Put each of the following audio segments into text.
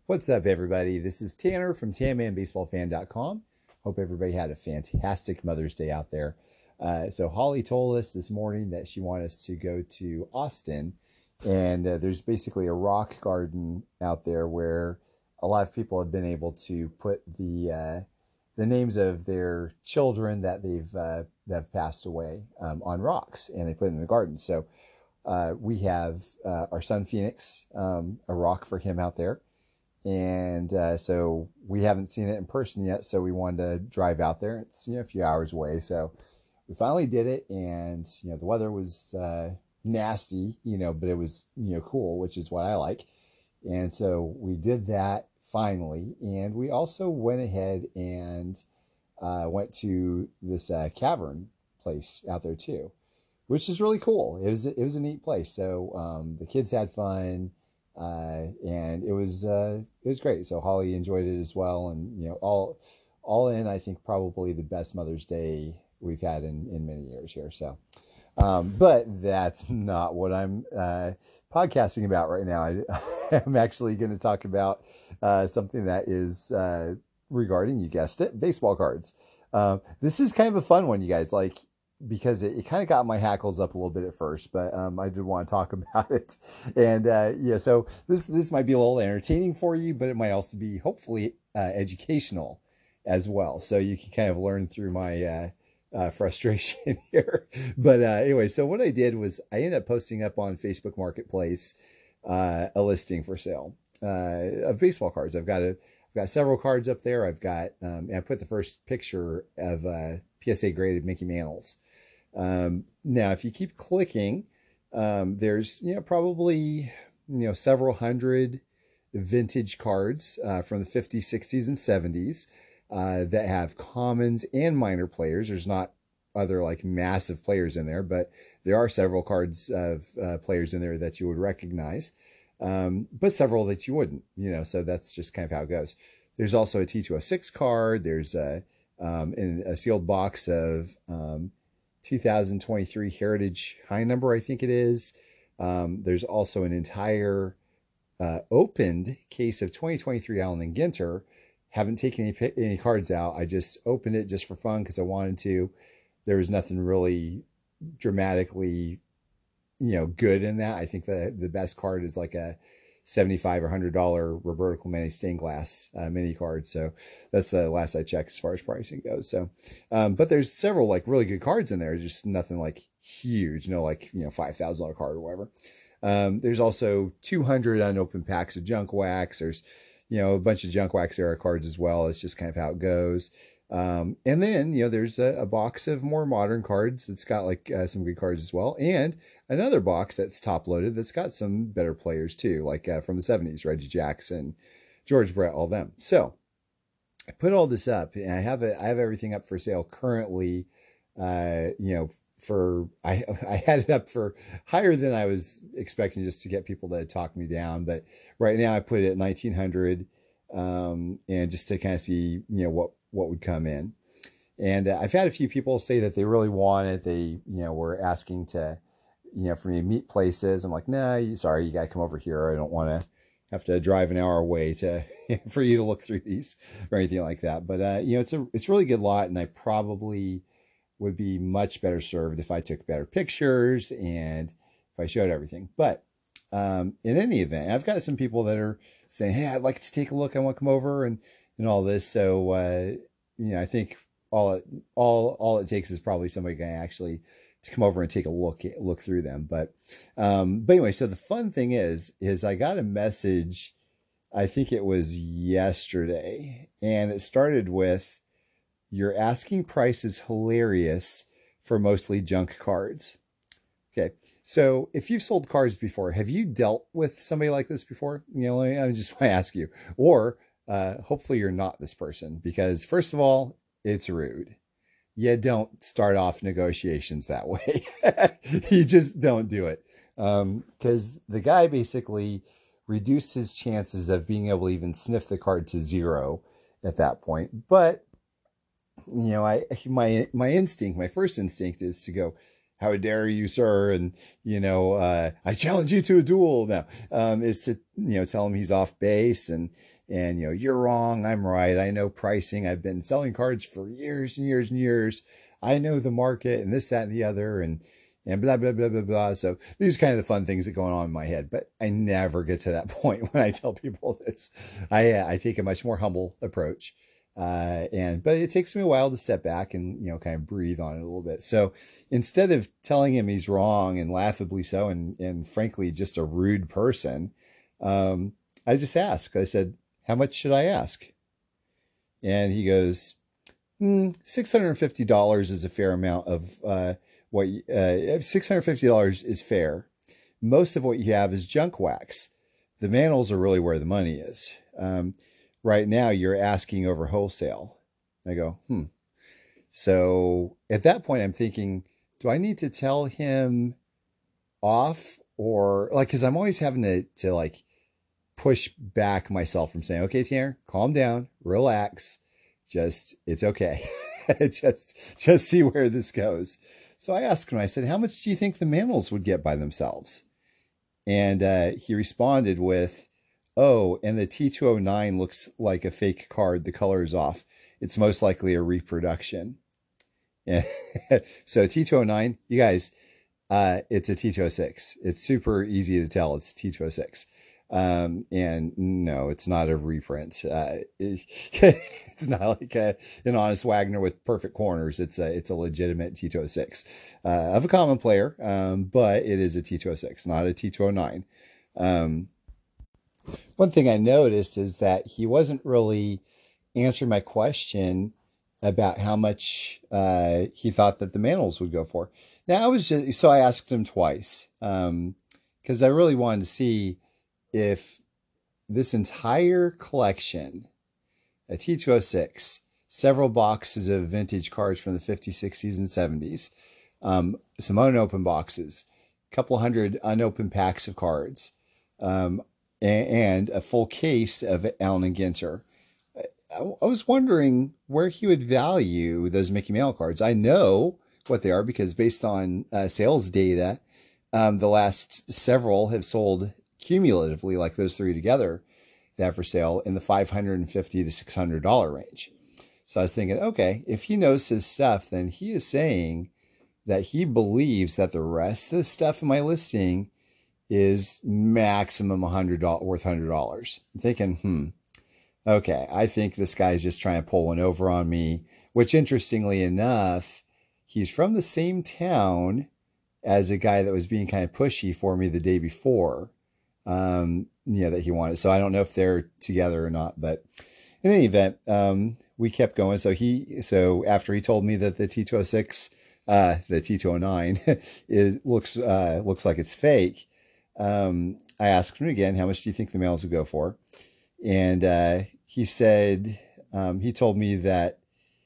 What's up, everybody? This is Tanner from TanmanBaseballFan.com. Hope everybody had a fantastic Mother's Day out there. So Holly told us this morning that she wanted us to go to Austin, and there's basically a rock garden out there where a lot of people have been able to put the names of their children that that have passed away on rocks, and they put it in the garden. So we have our son Phoenix, a rock for him out there. And so we haven't seen it in person yet, so we wanted to drive out there. It's a few hours away, so we finally did it. And the weather was nasty, but it was cool, which is what I like. And so we did that finally, and we also went ahead and went to this cavern place out there too, which is really cool. It was a neat place. So the kids had fun. And it was great. So Holly enjoyed it as well, and all in, I think probably the best Mother's Day we've had in many years here. So, but that's not what I'm podcasting about right now. I'm actually going to talk about something that is regarding, you guessed it, baseball cards. This is kind of a fun one, you guys. Because it kind of got my hackles up a little bit at first, but I did want to talk about it. And so this might be a little entertaining for you, but it might also be hopefully educational as well. So you can kind of learn through my frustration here. But anyway, so what I did was I ended up posting up on Facebook Marketplace a listing for sale of baseball cards. I've got several cards up there. I've got and I put the first picture of PSA graded Mickey Mantles. Now, if you keep clicking, there's probably several hundred vintage cards from the 50s, 60s, and 70s that have commons and minor players. There's not other massive players in there, but there are several cards of players in there that you would recognize, but several that you wouldn't. So that's just kind of how it goes. There's also a T206 card. There's in a sealed box of 2023 Heritage High Number, I think it is. There's also an entire opened case of 2023 Allen and Ginter. Haven't taken any cards out. I just opened it just for fun because I wanted to. There was nothing really dramatically, good in that. I think the best card is like a $75 or $100 Roberto Clemente stained glass mini card. So that's the last I checked as far as pricing goes. So, but there's several really good cards in there, just nothing huge, $5,000 card or whatever. There's also 200 unopened packs of junk wax. There's, a bunch of junk wax era cards as well. It's just kind of how it goes. And then, there's a box of more modern cards that's got some good cards as well. And another box that's top loaded that's got some better players too, from the 70s, Reggie Jackson, George Brett, all them. So I put all this up, and I have everything up for sale currently. I had it up for higher than I was expecting, just to get people to talk me down. But right now I put it at 1900, and just to kind of see, what would come in. And I've had a few people say that they really want it. They, were asking to, for me to meet places. I'm like, nah, sorry, you got to come over here. I don't want to have to drive an hour away for you to look through these or anything like that. But, it's a really good lot, and I probably would be much better served if I took better pictures and if I showed everything. But in any event, I've got some people that are saying, hey, I'd like to take a look. I want to come over and all this. So, I think all it takes is probably somebody going to actually to come over and take a look through them. But anyway, so the fun thing is I got a message, I think it was yesterday, and it started with, your asking price is hilarious for mostly junk cards. Okay. So if you've sold cards before, have you dealt with somebody like this before? I just want to ask you, or hopefully you're not this person, because first of all, it's rude. You don't start off negotiations that way. You just don't do it. Because the guy basically reduced his chances of being able to even sniff the card to zero at that point. But my instinct, my first instinct is to go, how dare you, sir? And, I challenge you to a duel. No, it's to, tell him he's off base and, you're wrong. I'm right. I know pricing. I've been selling cards for years and years and years. I know the market and this, that, and the other. And blah, blah, blah, blah, blah. So these are kind of the fun things that go on in my head, but I never get to that point when I tell people this. I take a much more humble approach. But it takes me a while to step back and, kind of breathe on it a little bit. So instead of telling him he's wrong and laughably so, and frankly, just a rude person, I just asked, I said, how much should I ask? And he goes, $650 is a fair amount of, $650 is fair. Most of what you have is junk wax. The mantle are really where the money is. Right now you're asking over wholesale. I go, So at that point I'm thinking, do I need to tell him off or cause I'm always having to push back myself from saying, okay, Tanner, calm down, relax. It's okay. just see where this goes. So I asked him, I said, how much do you think the mantles would get by themselves? And he responded with, oh, and the T209 looks like a fake card. The color is off. It's most likely a reproduction. Yeah. So T209, you guys, it's a T206. It's super easy to tell. It's a T206. And no, it's not a reprint. It's not like an honest Wagner with perfect corners. It's a legitimate T206 of a common player, but it is a T206, not a T209. One thing I noticed is that he wasn't really answering my question about how much he thought that the mantles would go for. Now I asked him twice because I really wanted to see if this entire collection, a T206, several boxes of vintage cards from the 50s, 60s, and 70s, some unopened boxes, a couple hundred unopened packs of cards, and a full case of Allen and Ginter. I was wondering where he would value those Mickey Mantle cards. I know what they are because based on sales data, the last several have sold cumulatively, like those three together, they have for sale in the $550 to $600 range. So I was thinking, okay, if he knows his stuff, then he is saying that he believes that the rest of the stuff in my listing is maximum $100 worth $100. I'm thinking, okay, I think this guy's just trying to pull one over on me, which interestingly enough, he's from the same town as a guy that was being kind of pushy for me the day before. That he wanted. So I don't know if they're together or not, but in any event, we kept going. So after he told me that the T206, the T209 looks like it's fake. I asked him again, how much do you think the males would go for? And, he said, he told me that,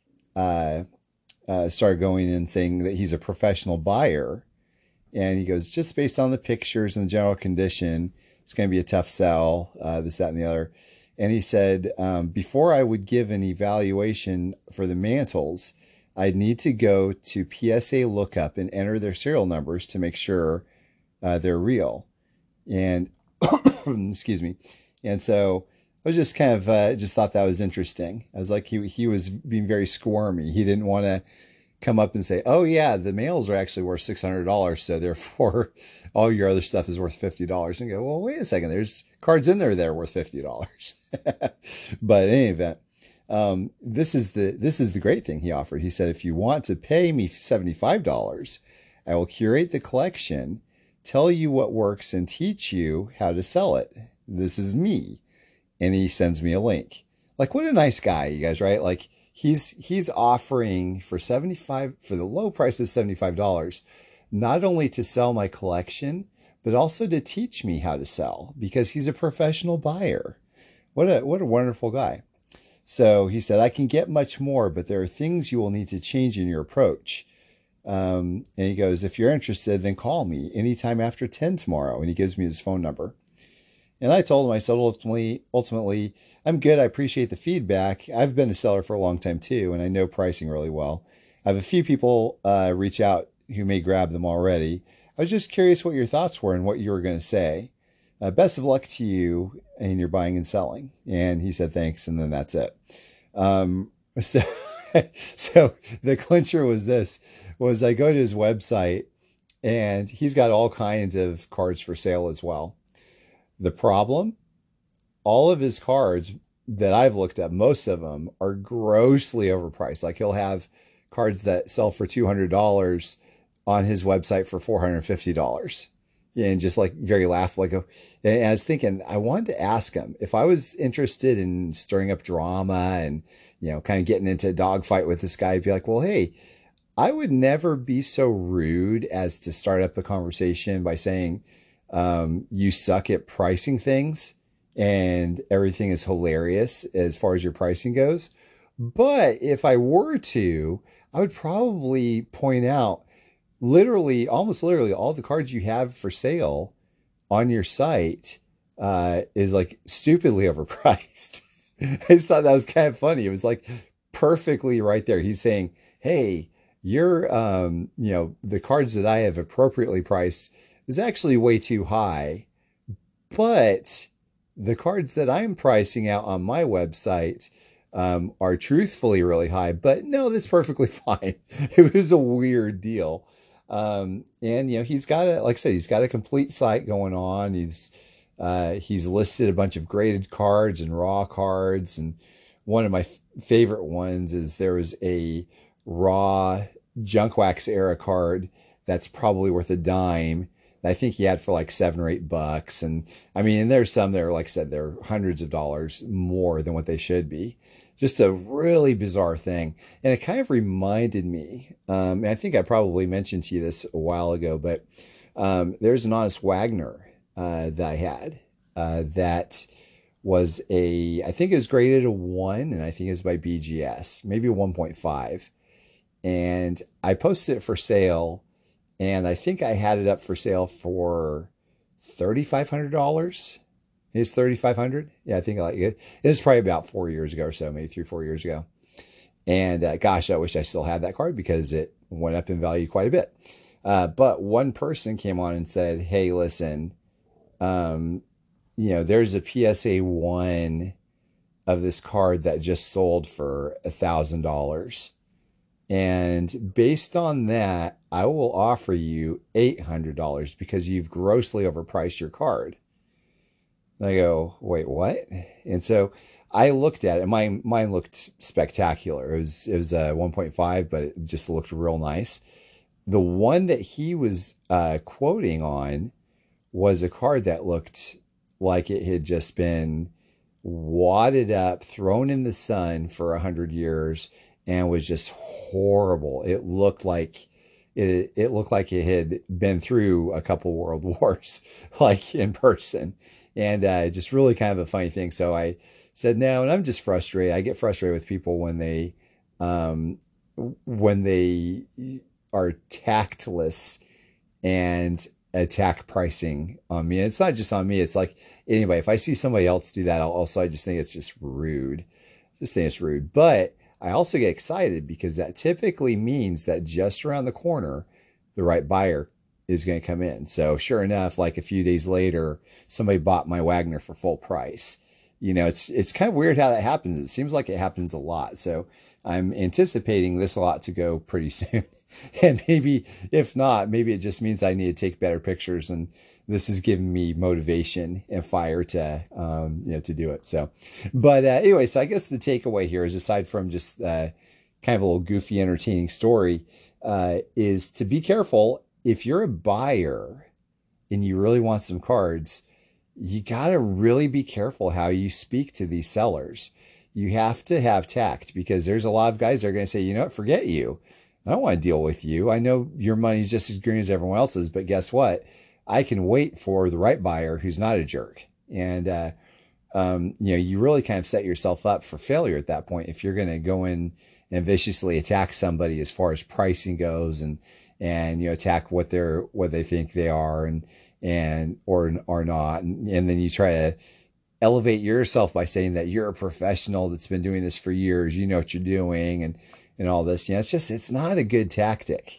started going and saying that he's a professional buyer. And he goes, just based on the pictures and the general condition, it's going to be a tough sell, this, that, and the other. And he said, before I would give an evaluation for the mantles, I'd need to go to PSA lookup and enter their serial numbers to make sure they're real. And excuse me. And so I was just kind of just thought that was interesting. I was like, he was being very squirmy. He didn't want to come up and say, oh yeah, the males are actually worth $600. So therefore all your other stuff is worth $50, and go, well, wait a second, there's cards in there that are worth $50. But in any event, this is the great thing he offered. He said, if you want to pay me $75, I will curate the collection, tell you what works, and teach you how to sell it. This is me. And he sends me a link. Like, what a nice guy, you guys, right? Like, he's offering for the low price of $75, not only to sell my collection, but also to teach me how to sell because he's a professional buyer. What a wonderful guy. So he said, I can get much more, but there are things you will need to change in your approach. And he goes, if you're interested, then call me anytime after 10 tomorrow. And he gives me his phone number. And I told him, I said, ultimately, I'm good. I appreciate the feedback. I've been a seller for a long time too, and I know pricing really well. I have a few people reach out who may grab them already. I was just curious what your thoughts were and what you were going to say. Best of luck to you in your buying and selling. And he said, thanks. And then that's it. So, so the clincher was this, was I go to his website and he's got all kinds of cards for sale as well. The problem, all of his cards that I've looked at, most of them are grossly overpriced. Like he'll have cards that sell for $200 on his website for $450. And just like very laughable. Like, and I was thinking, I wanted to ask him if I was interested in stirring up drama and, kind of getting into a dogfight with this guy. I'd be like, well, hey, I would never be so rude as to start up a conversation by saying, you suck at pricing things and everything is hilarious as far as your pricing goes. But if I were to, I would probably point out almost literally all the cards you have for sale on your site is like stupidly overpriced. I just thought that was kind of funny. It was like perfectly right there. He's saying, hey, you're, the cards that I have appropriately priced is actually way too high, but the cards that I'm pricing out on my website are truthfully really high, but no, that's perfectly fine. It was a weird deal. And he's got like I said, he's got a complete site going on. He's listed a bunch of graded cards and raw cards. And one of my favorite ones is there was a raw junk wax era card that's probably worth a dime. I think he had for like $7 or $8. And I mean, and there's some that are, like I said, they're hundreds of dollars more than what they should be. Just a really bizarre thing. And it kind of reminded me, and I think I probably mentioned to you this a while ago, but there's an Honest Wagner that I had that was I think it was graded a 1, and I think it was by BGS, maybe a 1.5. And I posted it for sale, and I think I had it up for sale for $3,500. It's $3,500. Yeah, I think it was probably about 4 years ago or so, maybe 3-4 years ago. And gosh, I wish I still had that card because it went up in value quite a bit. But one person came on and said, hey, listen, there's a PSA 1 of this card that just sold for $1,000. And based on that, I will offer you $800 because you've grossly overpriced your card. And I go, wait, what? And so I looked at it. Mine looked spectacular. It was a 1.5, but it just looked real nice. The one that he was quoting on was a card that looked like it had just been wadded up, thrown in the sun for 100 years, and was just horrible. It looked like it had been through a couple world wars, like in person. And just really kind of a funny thing. So I said no, and I'm just frustrated. I get frustrated with people when they are tactless and attack pricing on me. And it's not just on me. It's like anybody. If I see somebody else do that, I just think it's just rude. Just think it's rude. But I also get excited because that typically means that just around the corner, the right buyer is going to come in. So sure enough, like a few days later, somebody bought my Wagner for full price. It's kind of weird how that happens. It seems like it happens a lot. So I'm anticipating this lot to go pretty soon. And maybe if not, maybe it just means I need to take better pictures, and this is giving me motivation and fire to do it. So, but anyway, so I guess the takeaway here is, aside from just kind of a little goofy, entertaining story, is to be careful. If you're a buyer and you really want some cards, you got to really be careful how you speak to these sellers. You have to have tact, because there's a lot of guys that are going to say, you know what, forget you. I don't want to deal with you. I know your money's just as green as everyone else's, but guess what? I can wait for the right buyer who's not a jerk. And, you really kind of set yourself up for failure at that point if you're going to go in and viciously attack somebody as far as pricing goes, and attack what they think they are or not. And then you try to elevate yourself by saying that you're a professional that's been doing this for years. You know what you're doing and all this. It's not a good tactic.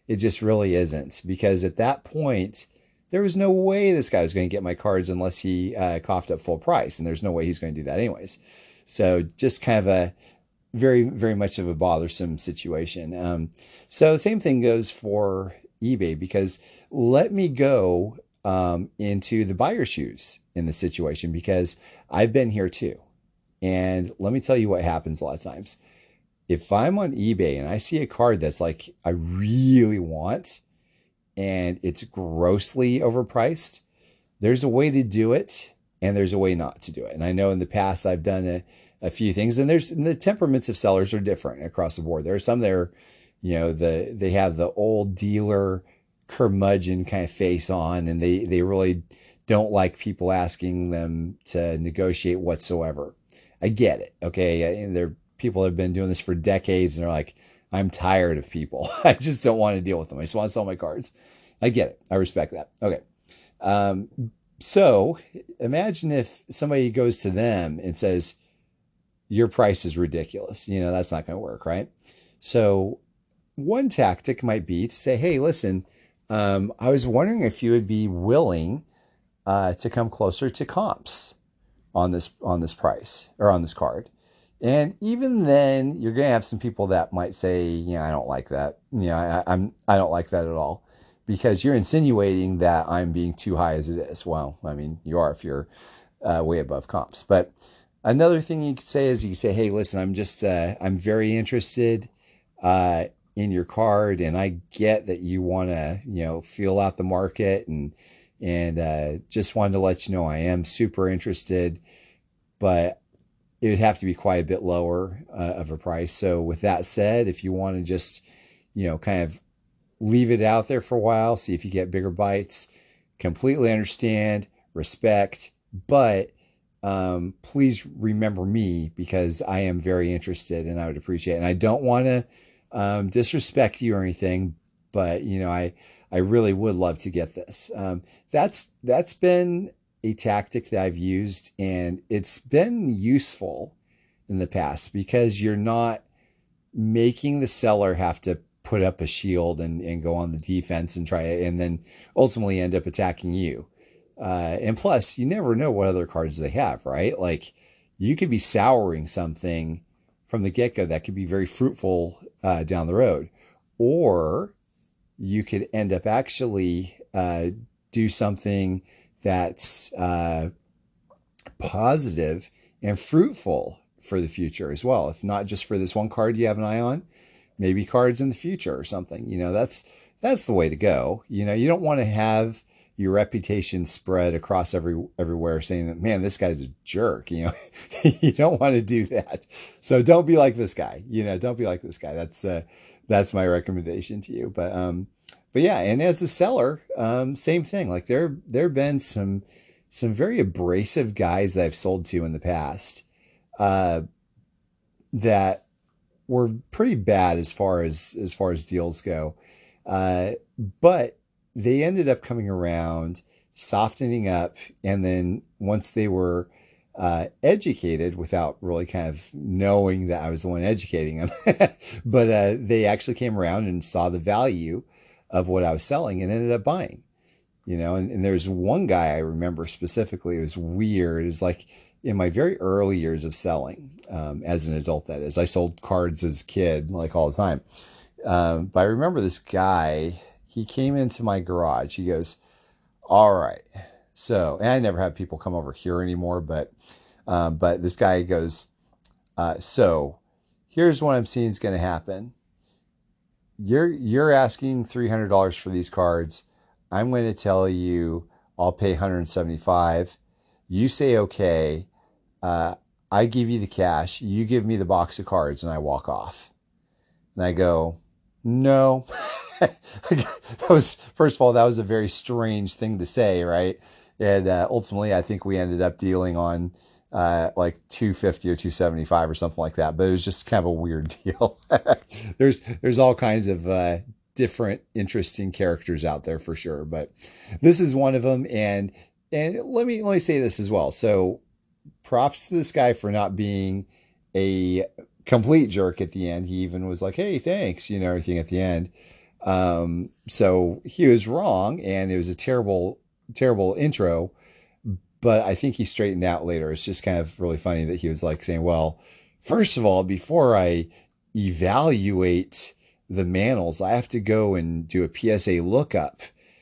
It just really isn't, because at that point, there was no way this guy was going to get my cards unless he coughed up full price. And there's no way he's going to do that anyways. So just kind of a very, very much of a bothersome situation. So the same thing goes for eBay, because let me go into the buyer's shoes in the situation, because I've been here too. And let me tell you what happens a lot of times. If I'm on eBay and I see a card that's like I really want and it's grossly overpriced, there's a way to do it and there's a way not to do it. And I know in the past I've done a few things, and the temperaments of sellers are different across the board. There are some that are, they have the old dealer curmudgeon kind of face on, and they really don't like people asking them to negotiate whatsoever. I get it. Okay. And there are people that have been doing this for decades and they're like, I'm tired of people. I just don't want to deal with them. I just want to sell my cards. I get it. I respect that. Okay. So imagine if somebody goes to them and says, your price is ridiculous. That's not going to work, right? So one tactic might be to say, hey, listen, I was wondering if you would be willing to come closer to comps on this price or on this card. And even then, you're going to have some people that might say, I don't like that. I don't like that at all, because you're insinuating that I'm being too high as it is. Well, I mean, you are if you're way above comps. But another thing you could say is you could say, hey, listen, I'm very interested in your card, and I get that you want to, feel out the market, and just wanted to let you know I am super interested, but it would have to be quite a bit lower of a price. So with that said, if you want to just, kind of leave it out there for a while, see if you get bigger bites, completely understand, respect, but please remember me, because I am very interested and I would appreciate it. And I don't want to disrespect you or anything, but I really would love to get this. That's been a tactic that I've used, and it's been useful in the past, because you're not making the seller have to put up a shield and go on the defense and try it, and then ultimately end up attacking you. And plus, you never know what other cards they have, right? Like, you could be souring something from the get-go that could be very fruitful down the road, or you could end up actually do something that's positive and fruitful for the future as well. If not just for this one card you have an eye on, maybe cards in the future or something. That's the way to go. You don't want to have your reputation spread across everywhere saying that, man, this guy's a jerk. You don't want to do that. So don't be like this guy. Don't be like this guy. That's my recommendation to you. But yeah, and as a seller, same thing. Like there have been some very abrasive guys that I've sold to in the past that were pretty bad as far as deals go. But they ended up coming around, softening up, and then once they were educated, without really kind of knowing that I was the one educating them, but they actually came around and saw the value of what I was selling and ended up buying. And there's one guy I remember specifically. It was weird. It was like in my very early years of selling, as an adult, that is. I sold cards as a kid, like all the time. But I remember this guy, he came into my garage. He goes, all right. So, and I never have people come over here anymore, but this guy goes, so here's what I'm seeing is going to happen. You're asking $300 for these cards. I'm going to tell you I'll pay $175. You say okay. I give you the cash. You give me the box of cards, and I walk off. And I go, no. First of all, that was a very strange thing to say, right? And ultimately, I think we ended up dealing on like $250 or $275 or something like that. But it was just kind of a weird deal. There's all kinds of different interesting characters out there for sure, but this is one of them. And let me say this as well. So props to this guy for not being a complete jerk at the end. He even was like, hey, thanks, everything at the end. So he was wrong, and it was a terrible, terrible intro. But I think he straightened out later. It's just kind of really funny that he was like saying, well, first of all, before I evaluate the Manels, I have to go and do a PSA lookup,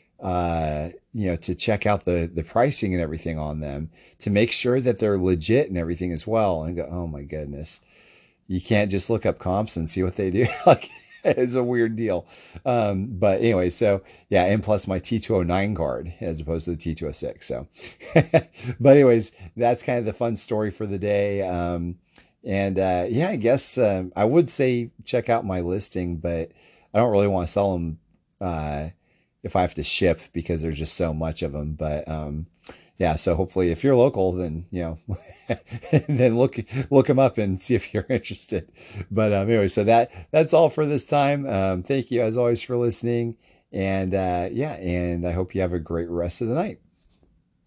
to check out the pricing and everything on them to make sure that they're legit and everything as well. And go, oh my goodness, you can't just look up comps and see what they do. Like, it's a weird deal. But anyway, so yeah, and plus my T209 card as opposed to the T206. So, but anyways, that's kind of the fun story for the day. Yeah, I guess I would say check out my listing, but I don't really want to sell them if I have to ship because there's just so much of them. But yeah, so hopefully if you're local, then then look them up and see if you're interested. But anyway, so that's all for this time. Thank you as always for listening, and yeah, and I hope you have a great rest of the night.